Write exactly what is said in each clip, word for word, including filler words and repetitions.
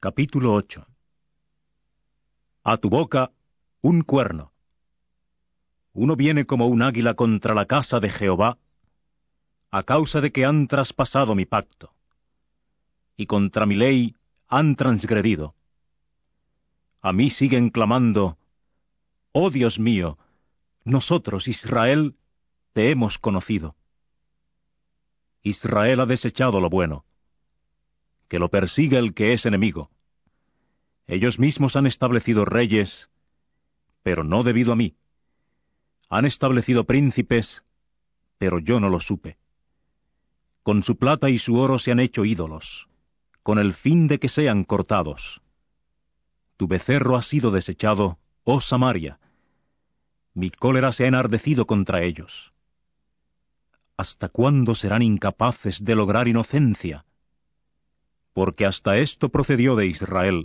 Capítulo ocho. A tu boca un cuerno. Uno viene como un águila contra la casa de Jehová, a causa de que han traspasado mi pacto, y contra mi ley han transgredido. A mí siguen clamando: «Oh Dios mío, nosotros, Israel, te hemos conocido». Israel ha desechado lo bueno. Que lo persiga el que es enemigo. Ellos mismos han establecido reyes, pero no debido a mí. Han establecido príncipes, pero yo no lo supe. Con su plata y su oro se han hecho ídolos, con el fin de que sean cortados. Tu becerro ha sido desechado, oh Samaria. Mi cólera se ha enardecido contra ellos. ¿Hasta cuándo serán incapaces de lograr inocencia? Porque hasta esto procedió de Israel.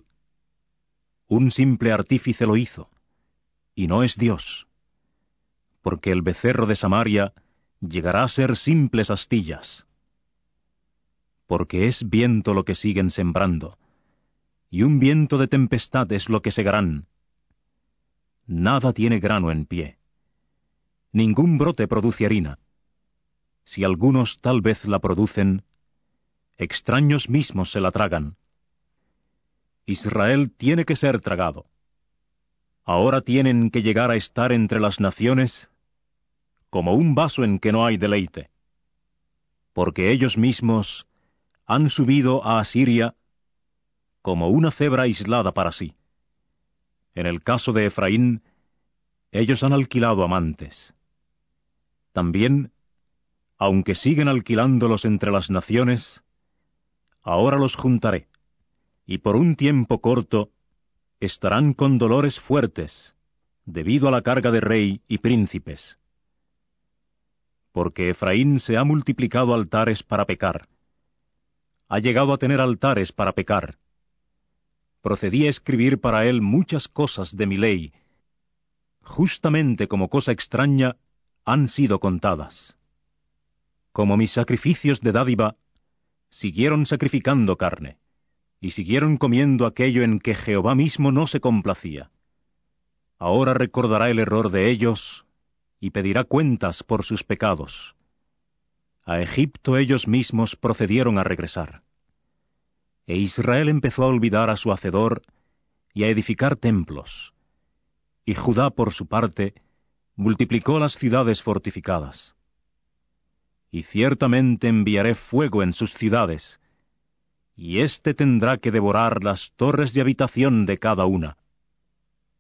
Un simple artífice lo hizo, y no es Dios. Porque el becerro de Samaria llegará a ser simples astillas. Porque es viento lo que siguen sembrando, y un viento de tempestad es lo que segarán. Nada tiene grano en pie. Ningún brote produce harina. Si algunos tal vez la producen, extraños mismos se la tragan. Israel tiene que ser tragado. Ahora tienen que llegar a estar entre las naciones como un vaso en que no hay deleite. Porque ellos mismos han subido a Asiria como una cebra aislada para sí. En el caso de Efraín, ellos han alquilado amantes. También, aunque siguen alquilándolos entre las naciones, ahora los juntaré, y por un tiempo corto estarán con dolores fuertes, debido a la carga de rey y príncipes. Porque Efraín se ha multiplicado altares para pecar. Ha llegado a tener altares para pecar. Procedí a escribir para él muchas cosas de mi ley. Justamente como cosa extraña han sido contadas. Como mis sacrificios de dádiva, siguieron sacrificando carne, y siguieron comiendo aquello en que Jehová mismo no se complacía. Ahora recordará el error de ellos, y pedirá cuentas por sus pecados. A Egipto ellos mismos procedieron a regresar. E Israel empezó a olvidar a su Hacedor y a edificar templos. Y Judá, por su parte, multiplicó las ciudades fortificadas. Y ciertamente enviaré fuego en sus ciudades, y éste tendrá que devorar las torres de habitación de cada una.